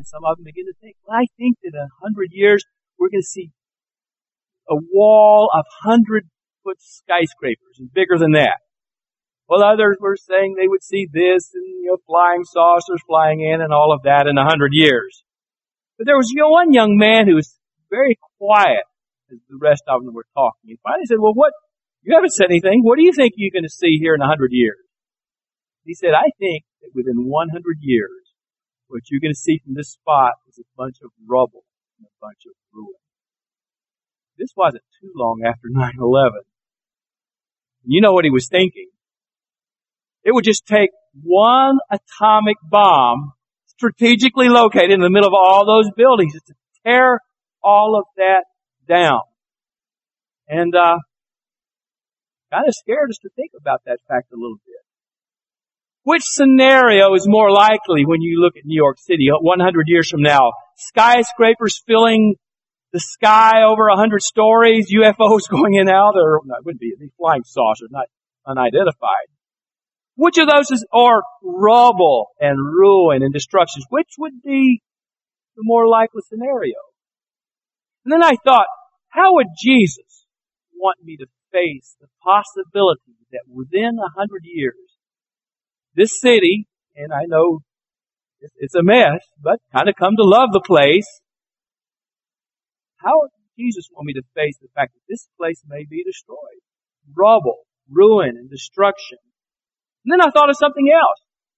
And some of them begin to think, well, I think that in 100 years, we're going to see a wall of 100-foot skyscrapers and bigger than that. Well, others were saying they would see this and, flying saucers flying in and all of that in 100 years. But there was one young man who was very quiet as the rest of them were talking. He finally said, well, you haven't said anything. What do you think you're going to see here in 100 years? He said, I think that within 100 years, what you're going to see from this spot is a bunch of rubble and a bunch of ruin. This wasn't too long after 9/11. You know what he was thinking. It would just take one atomic bomb strategically located in the middle of all those buildings to tear all of that down. And kind of scared us to think about that fact a little bit. Which scenario is more likely when you look at New York City 100 years from now? Skyscrapers filling the sky over 100 stories, UFOs going in and out, or no, it wouldn't be flying saucers, not unidentified. Which of those are rubble and ruin and destructions? Which would be the more likely scenario? And then I thought, how would Jesus want me to face the possibility that within 100 years, this city, and I know it's a mess, but kind of come to love the place, how would Jesus want me to face the fact that this place may be destroyed? Rubble, ruin, and destruction. And then I thought of something else.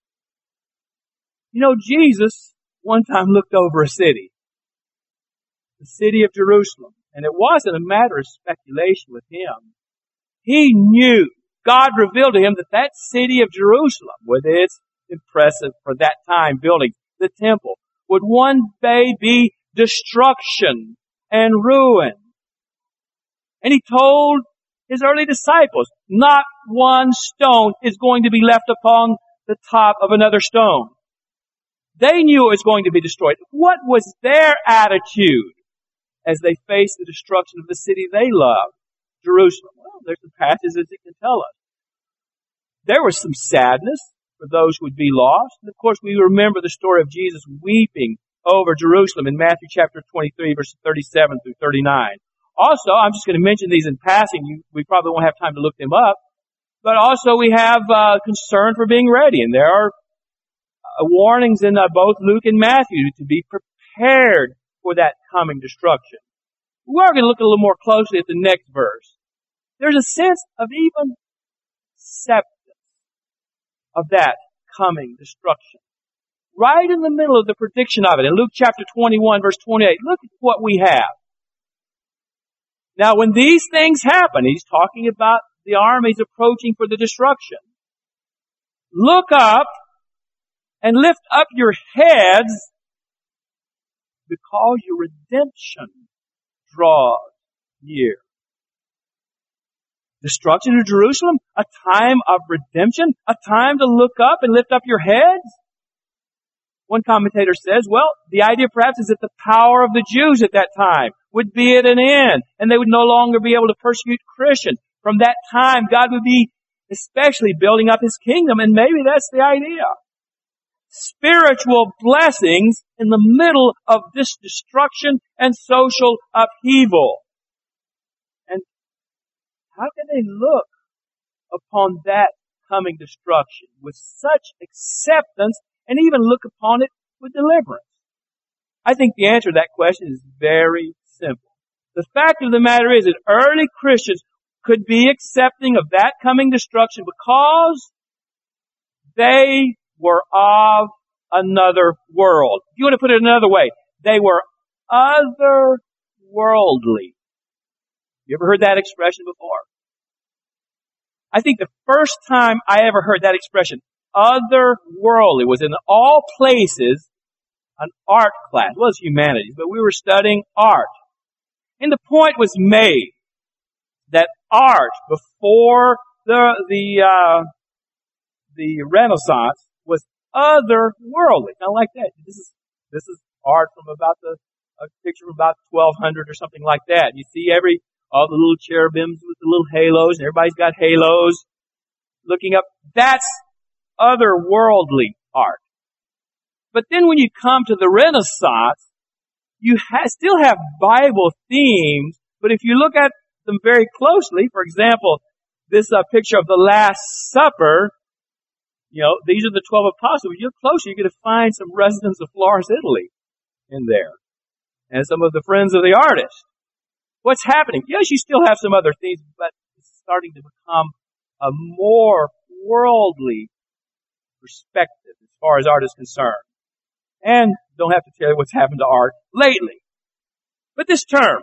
Jesus one time looked over a city, the city of Jerusalem, and it wasn't a matter of speculation with him. He knew, God revealed to him that city of Jerusalem, with its impressive, for that time, buildings, the temple, would one day be destruction and ruin. And he told his early disciples, not one stone is going to be left upon the top of another stone. They knew it was going to be destroyed. What was their attitude as they faced the destruction of the city they loved, Jerusalem? Well, there's some passages that can tell us. There was some sadness for those who would be lost. And of course, we remember the story of Jesus weeping over Jerusalem in Matthew chapter 23, verses 37 through 39. Also, I'm just going to mention these in passing. We probably won't have time to look them up. But also we have concern for being ready. And there are warnings in both Luke and Matthew to be prepared for that coming destruction. We are going to look a little more closely at the next verse. There's a sense of even acceptance of that coming destruction. Right in the middle of the prediction of it, in Luke chapter 21, verse 28, look at what we have. Now, when these things happen, he's talking about the armies approaching for the destruction. Look up and lift up your heads because your redemption draws near. Destruction of Jerusalem, a time of redemption, a time to look up and lift up your heads. One commentator says, well, the idea perhaps is that the power of the Jews at that time would be at an end, and they would no longer be able to persecute Christians. From that time, God would be especially building up His kingdom, and maybe that's the idea. Spiritual blessings in the middle of this destruction and social upheaval. And how can they look upon that coming destruction with such acceptance and even look upon it with deliverance? I think the answer to that question is very simple. The fact of the matter is that early Christians could be accepting of that coming destruction because they were of another world. If you want to put it another way, they were otherworldly. You ever heard that expression before? I think the first time I ever heard that expression, otherworldly, was in all places an art class. Well, it's humanities, but we were studying art. And the point was made that art before the Renaissance was otherworldly. Now, like that, this is art from about a picture from about 1200 or something like that. You see all the little cherubims with the little halos, and everybody's got halos looking up. That's otherworldly art. But then when you come to the Renaissance, you still have Bible themes, but if you look at them very closely, for example, this picture of the Last Supper, these are the 12 apostles. If you look closer, you're going to find some residents of Florence, Italy in there, and some of the friends of the artist. What's happening? Yes, you still have some other themes, but it's starting to become a more worldly perspective as far as art is concerned. And don't have to tell you what's happened to art lately. But this term,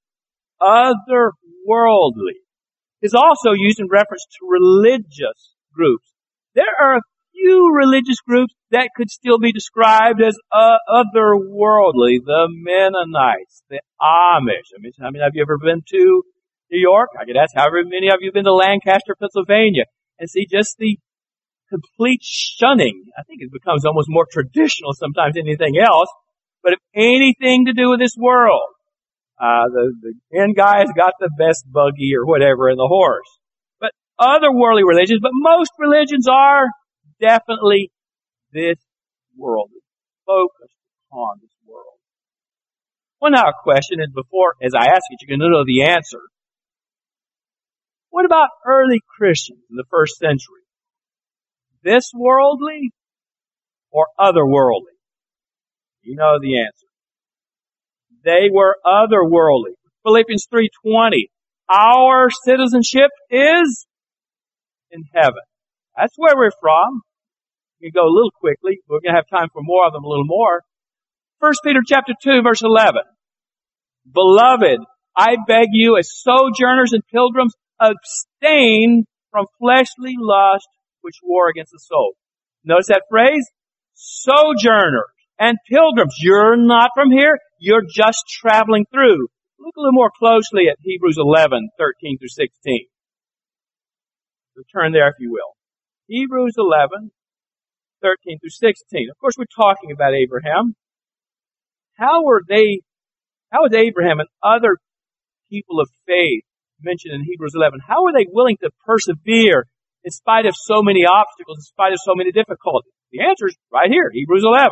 otherworldly, is also used in reference to religious groups. There are a few religious groups that could still be described as otherworldly. The Mennonites, the Amish. I mean, how many of you ever been to New York? I could ask however many of you have been to Lancaster, Pennsylvania, and see just the complete shunning. I think it becomes almost more traditional sometimes than anything else. But if anything to do with this world, the end guy's got the best buggy or whatever and the horse. But other worldly religions, but most religions are definitely this world, focused upon this world. Well, now a question, and before, as I ask it, you're going to know the answer. What about early Christians in the first century? This worldly or otherworldly? You know the answer. They were otherworldly. Philippians 3:20. Our citizenship is in heaven. That's where we're from. We can go a little quickly. We're going to have time for more of them a little more. 1 Peter chapter 2, verse 11. Beloved, I beg you as sojourners and pilgrims, abstain from fleshly lust which war against the soul. Notice that phrase? Sojourners and pilgrims. You're not from here. You're just traveling through. Look a little more closely at Hebrews 11, 13 through 16. So turn there if you will. Hebrews 11, 13 through 16. Of course, we're talking about Abraham. How was Abraham and other people of faith mentioned in Hebrews 11, how were they willing to persevere in spite of so many obstacles, in spite of so many difficulties? The answer is right here, Hebrews 11.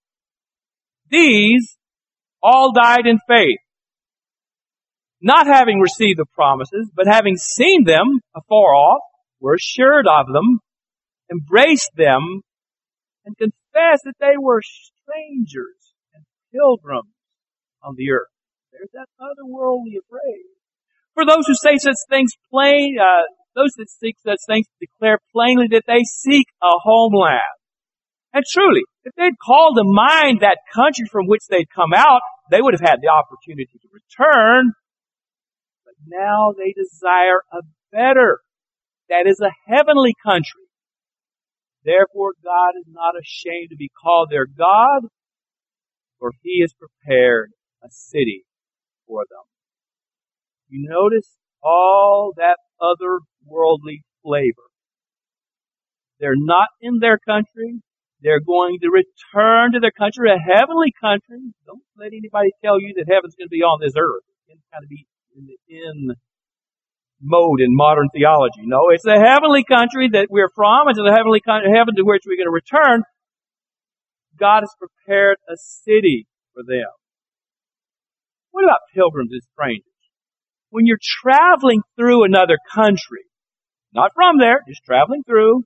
These all died in faith, not having received the promises, but having seen them afar off, were assured of them, embraced them, and confessed that they were strangers and pilgrims on the earth. There's that otherworldly phrase. For those who say such things those that seek such things declare plainly that they seek a homeland. And truly, if they'd called to mind that country from which they'd come out, they would have had the opportunity to return. But now they desire a better, that is a heavenly country. Therefore God is not ashamed to be called their God, for He has prepared a city for them. You notice all that otherworldly flavor. They're not in their country. They're going to return to their country, a heavenly country. Don't let anybody tell you that heaven's going to be on this earth. It's going to be in mode in modern theology. No, it's the heavenly country that we're from. It's the heavenly heaven to which we're going to return. God has prepared a city for them. What about pilgrims and strangers? When you're traveling through another country, not from there, just traveling through,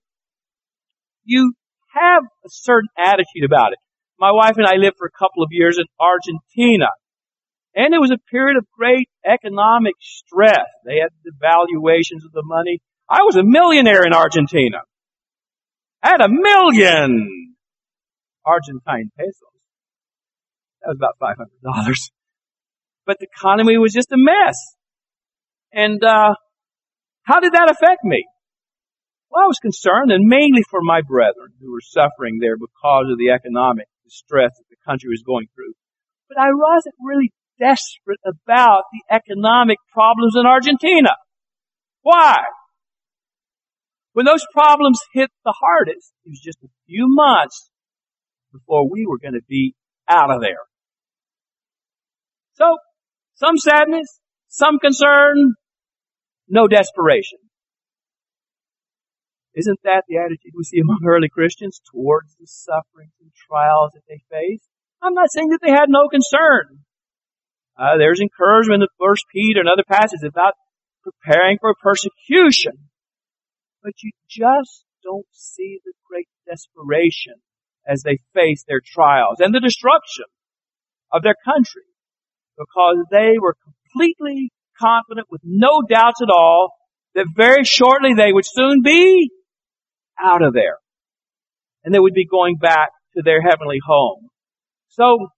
you have a certain attitude about it. My wife and I lived for a couple of years in Argentina, and it was a period of great economic stress. They had the valuations of the money. I was a millionaire in Argentina. I had 1 million Argentine pesos. That was about $500. But the economy was just a mess. And how did that affect me? Well, I was concerned, and mainly for my brethren who were suffering there because of the economic distress that the country was going through. But I wasn't really desperate about the economic problems in Argentina. Why? When those problems hit the hardest, it was just a few months before we were going to be out of there. So, some sadness, some concern, no desperation. Isn't that the attitude we see among early Christians towards the sufferings and trials that they face? I'm not saying that they had no concern. There's encouragement in 1 Peter and other passages about preparing for persecution. But you just don't see the great desperation as they face their trials and the destruction of their country, because they were completely confident with no doubts at all that very shortly they would soon be out of there and they would be going back to their heavenly home. So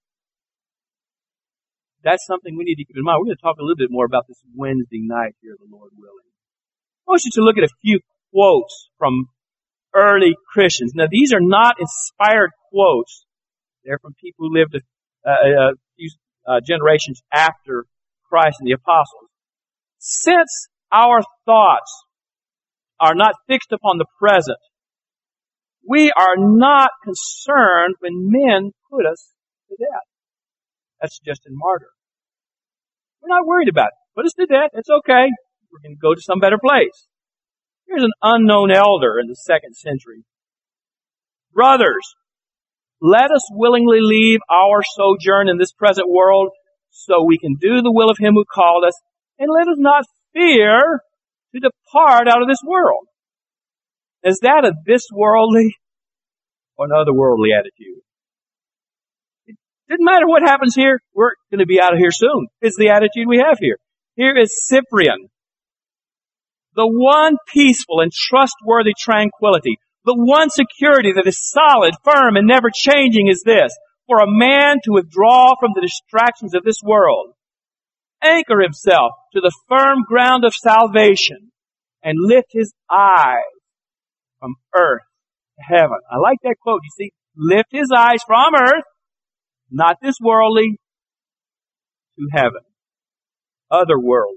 that's something we need to keep in mind. We're going to talk a little bit more about this Wednesday night here, the Lord willing. I want you to look at a few quotes from early Christians. Now, these are not inspired quotes. They're from people who lived a few generations after Christ and the apostles. Since our thoughts are not fixed upon the present, we are not concerned when men put us to death. That's Justin Martyr. We're not worried about it. Put us to death, it's okay. We're going to go to some better place. Here's an unknown elder in the 2nd century. Brothers, let us willingly leave our sojourn in this present world so we can do the will of Him who called us, and let us not fear to depart out of this world. Is that a this worldly or an otherworldly attitude? It doesn't matter what happens here, we're going to be out of here soon. It's the attitude we have here. Here is Cyprian. The one peaceful and trustworthy tranquility, the one security that is solid, firm, and never changing is this: for a man to withdraw from the distractions of this world, anchor himself to the firm ground of salvation, and lift his eyes from earth to heaven. I like that quote. You see, lift his eyes from earth, not this worldly, to heaven, otherworldly.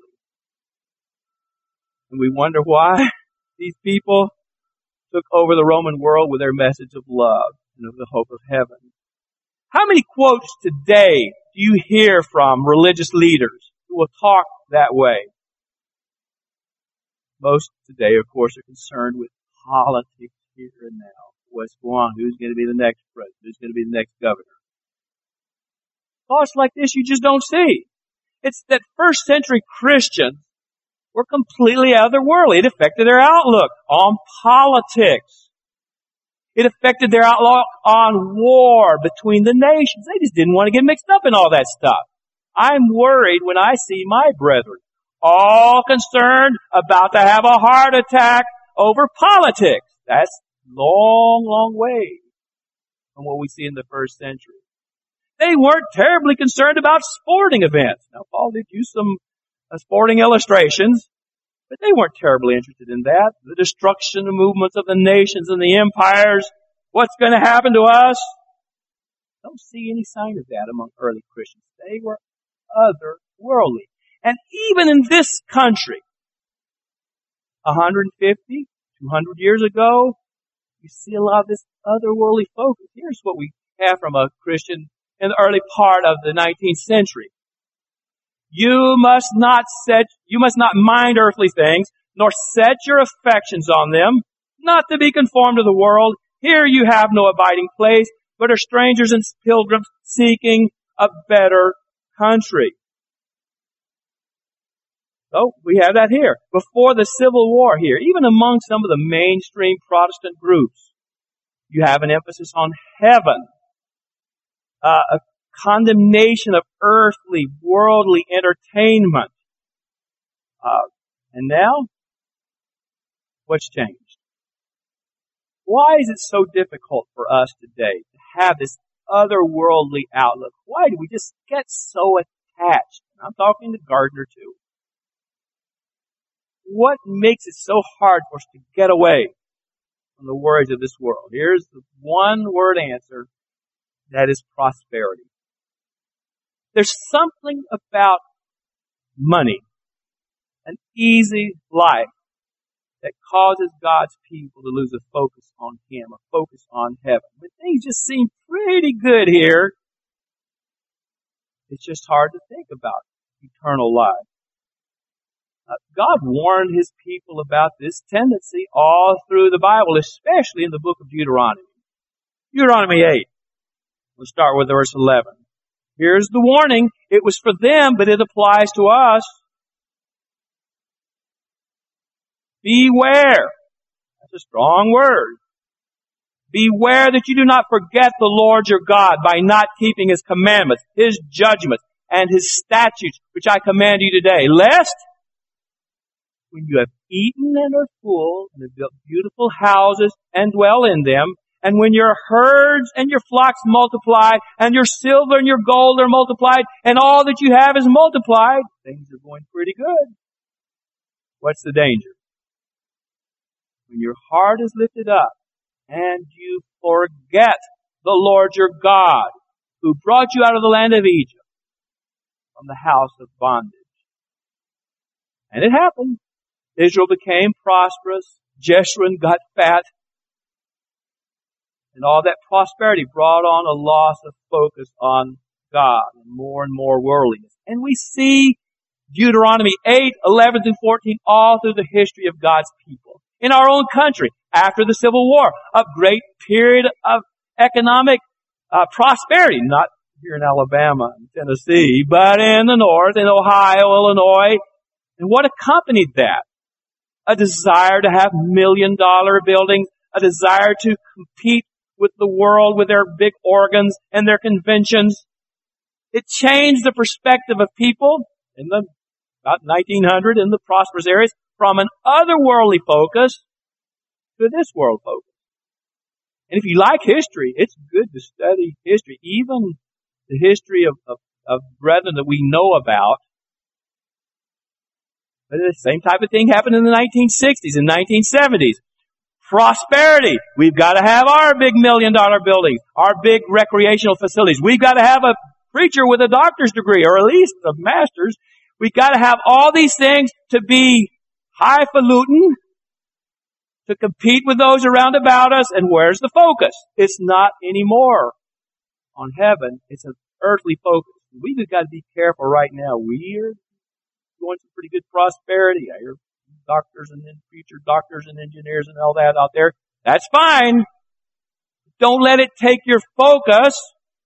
And we wonder why these people took over the Roman world with their message of love and of the hope of heaven. How many quotes today do you hear from religious leaders who will talk that way? Most today, of course, are concerned with politics here and now. What's going on? Who's going to be the next president? Who's going to be the next governor? Thoughts like this you just don't see. It's that first century Christians were completely otherworldly. It affected their outlook on politics. It affected their outlook on war between the nations. They just didn't want to get mixed up in all that stuff. I'm worried when I see my brethren all concerned about to have a heart attack over politics. That's long, long way from what we see in the first century. They weren't terribly concerned about sporting events. Now, Paul did use some sporting illustrations, but they weren't terribly interested in that. The destruction, the movements of the nations and the empires, what's going to happen to us? Don't see any sign of that among early Christians. They were otherworldly. And even in this country, 150, 200 years ago, you see a lot of this otherworldly focus. Here's what we have from a Christian in the early part of the 19th century. You must not mind earthly things, nor set your affections on them, not to be conformed to the world. Here you have no abiding place, but are strangers and pilgrims seeking a better country. So we have that here. Before the Civil War here, even among some of the mainstream Protestant groups, you have an emphasis on heaven, a condemnation of earthly, worldly entertainment. And now, what's changed? Why is it so difficult for us today to have this otherworldly outlook? Why do we just get so attached? And I'm talking to Gardner too. What makes it so hard for us to get away from the worries of this world? Here's the one-word answer. That is prosperity. There's something about money, an easy life, that causes God's people to lose a focus on Him, a focus on heaven. When things just seem pretty good here, it's just hard to think about eternal life. God warned His people about this tendency all through the Bible, especially in the book of Deuteronomy. Deuteronomy 8. We'll start with verse 11. Here's the warning. It was for them, but it applies to us. Beware. That's a strong word. Beware that you do not forget the Lord your God by not keeping His commandments, His judgments, and His statutes, which I command you today, lest when you have eaten and are full, and have built beautiful houses and dwell in them, and when your herds and your flocks multiply, and your silver and your gold are multiplied, and all that you have is multiplied, things are going pretty good. What's the danger? When your heart is lifted up, and you forget the Lord your God, who brought you out of the land of Egypt, from the house of bondage. And it happened. Israel became prosperous. Jeshurun got fat. And all that prosperity brought on a loss of focus on God and more worldliness. And we see Deuteronomy 8, 11 through 14 all through the history of God's people. In our own country, after the Civil War, a great period of economic prosperity, not here in Alabama and Tennessee, but in the north, in Ohio, Illinois. And what accompanied that? A desire to have million-dollar buildings, a desire to compete with the world with their big organs and their conventions. It changed the perspective of people in the about 1900 in the prosperous areas from an otherworldly focus to this world focus. And if you like history, it's good to study history, even the history of brethren that we know about. But the same type of thing happened in the 1960s and 1970s. Prosperity. We've got to have our big million-dollar buildings, our big recreational facilities. We've got to have a preacher with a doctor's degree, or at least a master's. We've got to have all these things to be highfalutin, to compete with those around about us. And where's the focus? It's not anymore on heaven. It's an earthly focus. We've got to be careful right now. We're going through pretty good prosperity. I hear doctors and then future doctors and engineers and all that out there. That's fine. Don't let it take your focus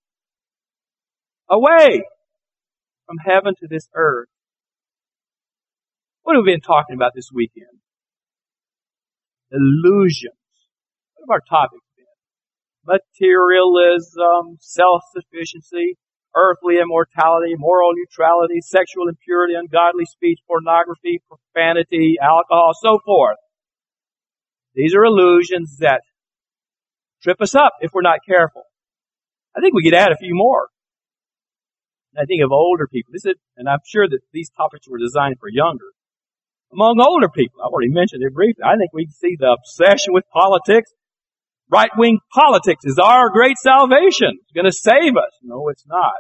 away from heaven to this earth. What have we been talking about this weekend? Illusions. What have our topics been? Materialism, self-sufficiency, earthly immortality, moral neutrality, sexual impurity, ungodly speech, pornography, profanity, alcohol, so forth. These are illusions that trip us up if we're not careful. I think we could add a few more. I think of older people. And I'm sure that these topics were designed for younger. Among older people, I've already mentioned it briefly, I think we see the obsession with politics. Right-wing politics is our great salvation. It's going to save us. No, it's not.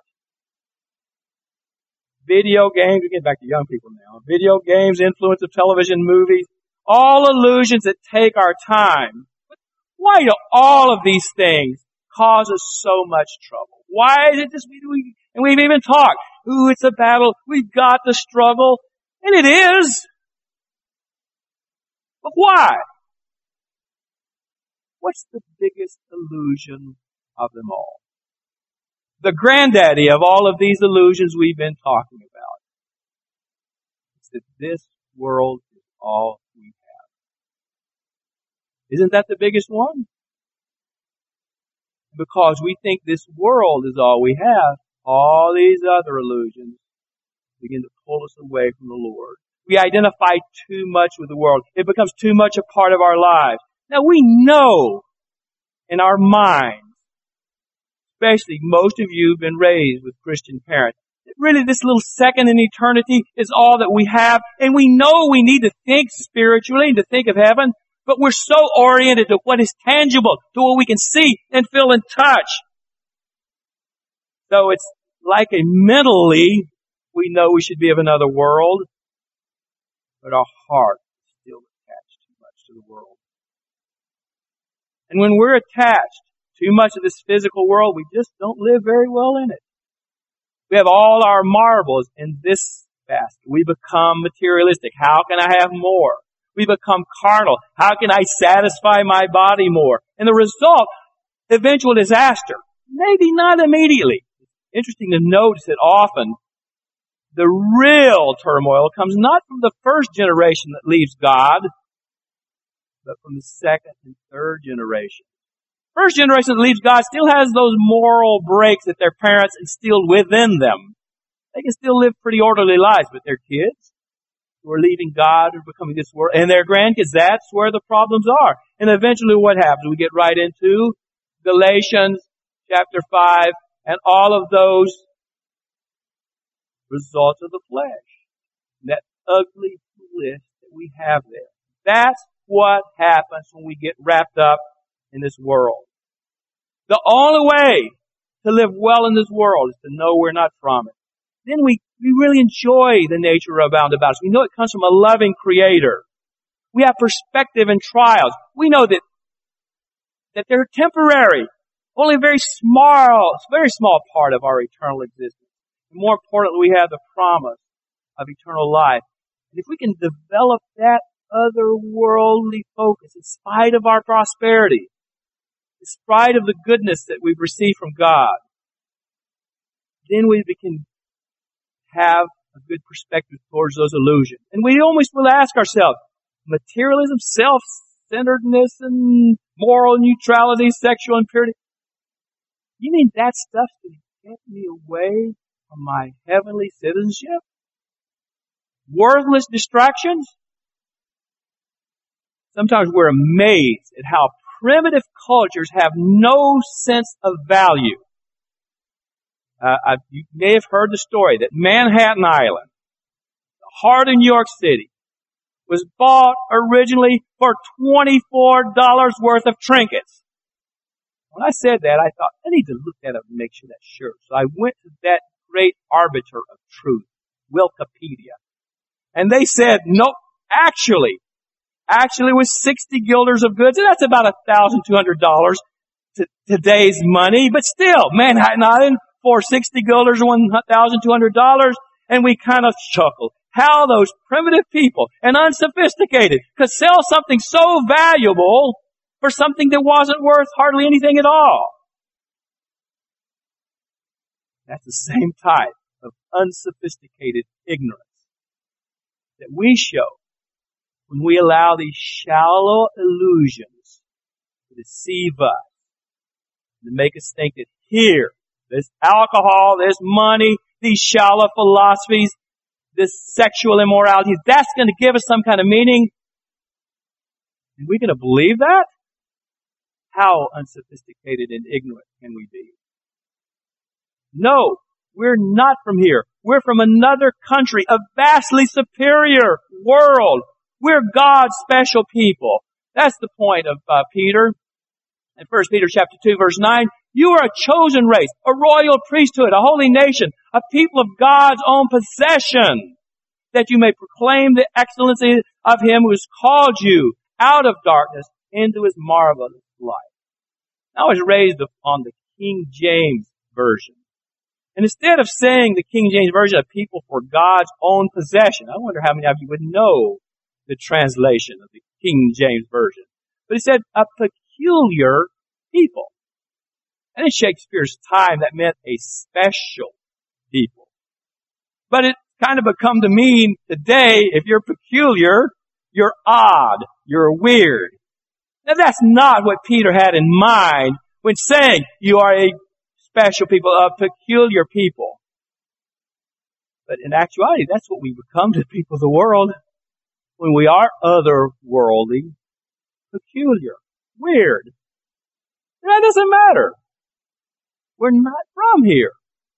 Video games, we get back to young people now. Video games, influence of television, movies, all illusions that take our time. Why do all of these things cause us so much trouble? Why is it this? And we've even talked. Ooh, it's a battle. We've got to struggle. And it is. But why? What's the biggest illusion of them all? The granddaddy of all of these illusions we've been talking about. It's that this world is all we have. Isn't that the biggest one? Because we think this world is all we have, all these other illusions begin to pull us away from the Lord. We identify too much with the world. It becomes too much a part of our lives. Now we know in our minds, especially most of you have been raised with Christian parents, that really this little second in eternity is all that we have. And we know we need to think spiritually and to think of heaven, but we're so oriented to what is tangible, to what we can see and feel and touch. So it's like mentally, we know we should be of another world, but our heart is still attached too much to the world. And when we're attached too much to this physical world, we just don't live very well in it. We have all our marbles in this faster. We become materialistic. How can I have more? We become carnal. How can I satisfy my body more? And the result, eventual disaster. Maybe not immediately. Interesting to notice that often the real turmoil comes not from the first generation that leaves God, but from the second and third generation. First generation that leaves God still has those moral breaks that their parents instilled within them. They can still live pretty orderly lives, but their kids who are leaving God or becoming this world, and their grandkids, that's where the problems are. And eventually what happens? We get right into Galatians chapter 5 and all of those results of the flesh. That ugly list that we have there. That's what happens when we get wrapped up in this world. The only way to live well in this world is to know we're not from it. Then we really enjoy the nature around about us. We know it comes from a loving Creator. We have perspective in trials. We know that they're temporary. Only a very small part of our eternal existence. And more importantly, we have the promise of eternal life. And if we can develop that otherworldly focus in spite of our prosperity, in spite of the goodness that we've received from God, then we can have a good perspective towards those illusions. And we almost will ask ourselves, materialism, self-centeredness, and moral neutrality, sexual impurity, you mean that stuff's going to get me away from my heavenly citizenship? Worthless distractions? Sometimes we're amazed at how primitive cultures have no sense of value. You may have heard the story that Manhattan Island, the heart of New York City, was bought originally for $24 worth of trinkets. When I said that, I thought, I need to look that up and make sure that's sure. So I went to that great arbiter of truth, Wikipedia. And they said, nope, actually it was 60 guilders of goods, and that's about $1,200 to today's money. But still, Manhattan Island for 60 guilders, $1,200, and we kind of chuckle. How those primitive people and unsophisticated could sell something so valuable for something that wasn't worth hardly anything at all. That's the same type of unsophisticated ignorance that we show when we allow these shallow illusions to deceive us and to make us think that here, this alcohol, this money, these shallow philosophies, this sexual immorality, that's going to give us some kind of meaning. Are we going to believe that? How unsophisticated and ignorant can we be? No, we're not from here. We're from another country, a vastly superior world. We're God's special people. That's the point of Peter. In 1 Peter chapter 2, verse 9, you are a chosen race, a royal priesthood, a holy nation, a people of God's own possession, that you may proclaim the excellency of Him who has called you out of darkness into His marvelous light. I was raised on the King James Version. And instead of saying the King James Version, a people for God's own possession, I wonder how many of you would know the translation of the King James Version. But it said, a peculiar people. And in Shakespeare's time, that meant a special people. But it kind of become to mean today, if you're peculiar, you're odd, you're weird. Now that's not what Peter had in mind when saying you are a special people, a peculiar people. But in actuality, that's what we become to the people of the world when we are otherworldly, peculiar, weird. That doesn't matter. We're not from here.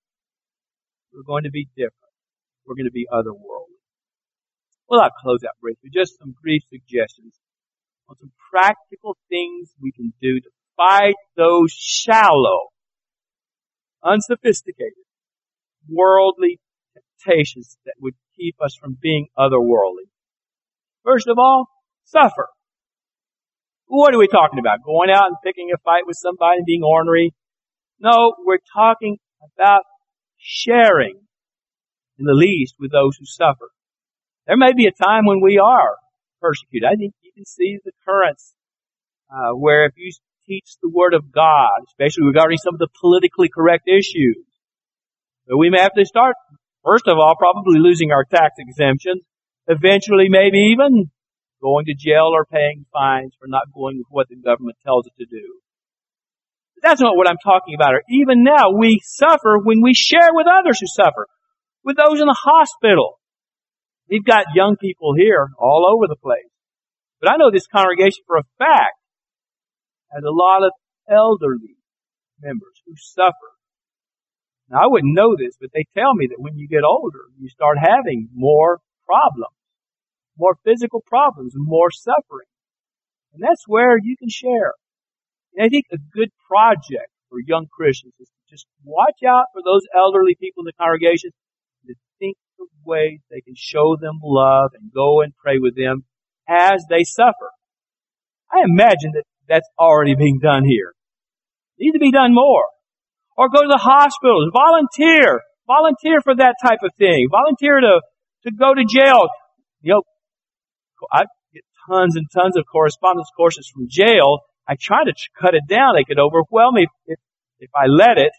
We're going to be different. We're going to be otherworldly. Well, I'll close out briefly. Just some brief suggestions on some practical things we can do to fight those shallow, unsophisticated, worldly temptations that would keep us from being otherworldly. First of all, suffer. What are we talking about? Going out and picking a fight with somebody and being ornery? No, we're talking about sharing in the least with those who suffer. There may be a time when we are persecuted. I think you can see the currents where if you teach the Word of God, especially regarding some of the politically correct issues, but we may have to start, first of all, probably losing our tax exemptions, eventually maybe even going to jail or paying fines for not going with what the government tells it to do. But that's not what I'm talking about. Or even now, we suffer when we share with others who suffer, with those in the hospital. We've got young people here all over the place. But I know this congregation for a fact has a lot of elderly members who suffer. Now, I wouldn't know this, but they tell me that when you get older, you start having more problems, more physical problems, and more suffering. And that's where you can share. And I think a good project for young Christians is to just watch out for those elderly people in the congregation, to think of ways they can show them love and go and pray with them as they suffer. I imagine that that's already being done here. It needs to be done more. Or go to the hospitals, volunteer for that type of thing, volunteer to go to jail. You know, I get tons and tons of correspondence courses from jail. I try to cut it down. They could overwhelm me if I let it.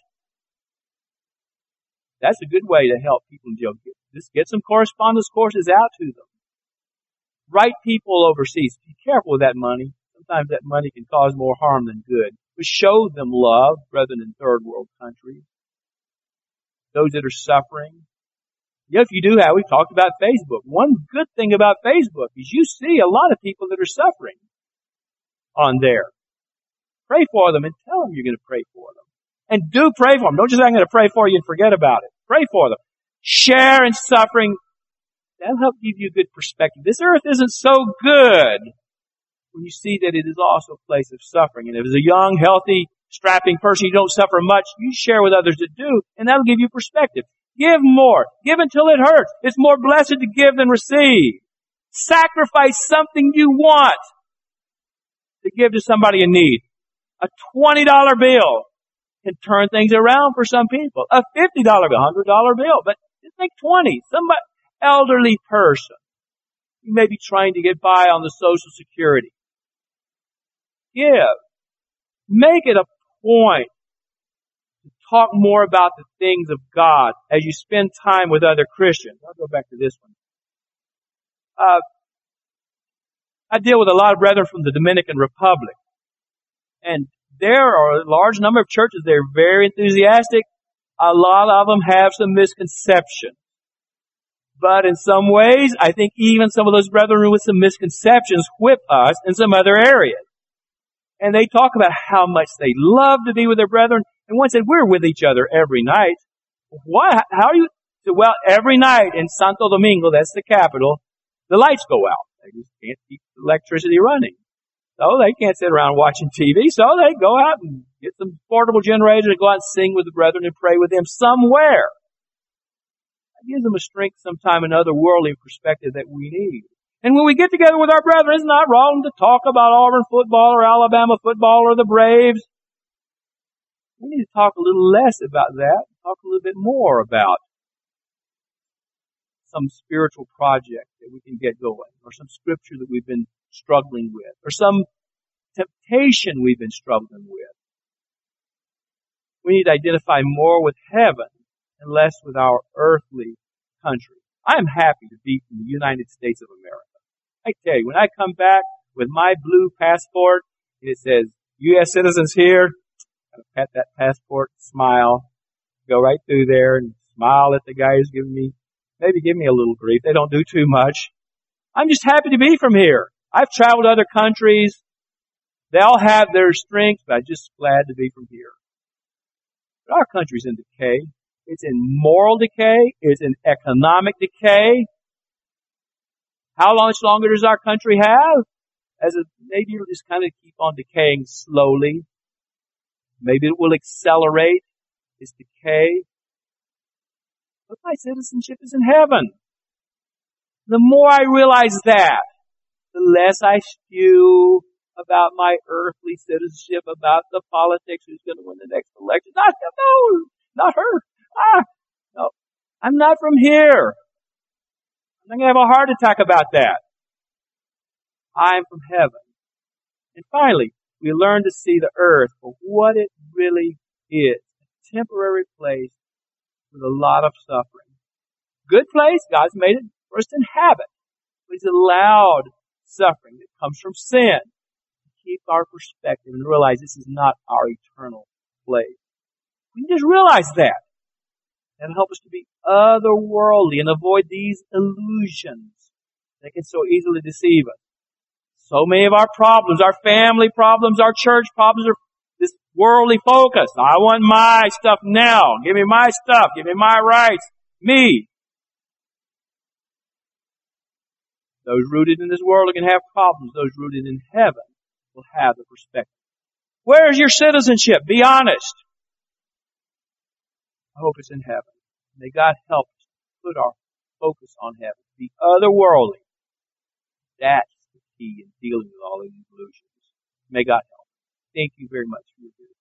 That's a good way to help people in jail. Just get some correspondence courses out to them. Write people overseas. Be careful with that money. Sometimes that money can cause more harm than good. But show them love rather than third world countries. Those that are suffering. Yeah, if you do have, we've talked about Facebook. One good thing about Facebook is you see a lot of people that are suffering on there. Pray for them and tell them you're going to pray for them. And do pray for them. Don't just say, I'm going to pray for you and forget about it. Pray for them. Share in suffering. That'll help give you a good perspective. This earth isn't so good when you see that it is also a place of suffering. And if as a young, healthy, strapping person you don't suffer much, you share with others that do, and that'll give you perspective. Give more. Give until it hurts. It's more blessed to give than receive. Sacrifice something you want to give to somebody in need. A $20 bill can turn things around for some people. A $50 bill, $100 bill, but just think 20. Somebody, elderly person. You may be trying to get by on the Social Security. Give. Make it a point to talk more about the things of God as you spend time with other Christians. I'll go back to this one. I deal with a lot of brethren from the Dominican Republic. And there are a large number of churches. They're very enthusiastic. A lot of them have some misconceptions. But in some ways, I think even some of those brethren with some misconceptions whip us in some other areas. And they talk about how much they love to be with their brethren. And one said, we're with each other every night. What? How are you? So, well, every night in Santo Domingo, that's the capital, the lights go out. They just can't keep the electricity running. So they can't sit around watching TV. So they go out and get some portable generators and go out and sing with the brethren and pray with them somewhere. That gives them a strength sometime, another worldly perspective that we need. And when we get together with our brethren, it's not wrong to talk about Auburn football or Alabama football or the Braves. We need to talk a little less about that, talk a little bit more about some spiritual project that we can get going, or some scripture that we've been struggling with, or some temptation we've been struggling with. We need to identify more with heaven and less with our earthly country. I am happy to be from the United States of America. I tell you, when I come back with my blue passport, and it says, U.S. citizens here, I pat that passport, smile, go right through there and smile at the guy who's maybe give me a little grief. They don't do too much. I'm just happy to be from here. I've traveled to other countries. They all have their strengths, but I'm just glad to be from here. But our country's in decay. It's in moral decay. It's in economic decay. How much longer does our country have? Maybe it'll just kind of keep on decaying slowly. Maybe it will accelerate its decay. But my citizenship is in heaven. The more I realize that, the less I spew about my earthly citizenship, about the politics, who's going to win the next election. Not her. No. I'm not from here. I'm going to have a heart attack about that. I'm from heaven. And finally, we learn to see the earth for what it really is. A temporary place with a lot of suffering. Good place, God's made it for us to inhabit. But He's allowed suffering that comes from sin to keep our perspective and realize this is not our eternal place. We can just realize that. That'll help us to be otherworldly and avoid these illusions that can so easily deceive us. So many of our problems, our family problems, our church problems are this worldly focus. I want my stuff now. Give me my stuff. Give me my rights. Me. Those rooted in this world are going to have problems. Those rooted in heaven will have the perspective. Where is your citizenship? Be honest. I hope it's in heaven. May God help us put our focus on heaven. Be otherworldly. That's the key in dealing with all of these illusions. May God help. Thank you very much for your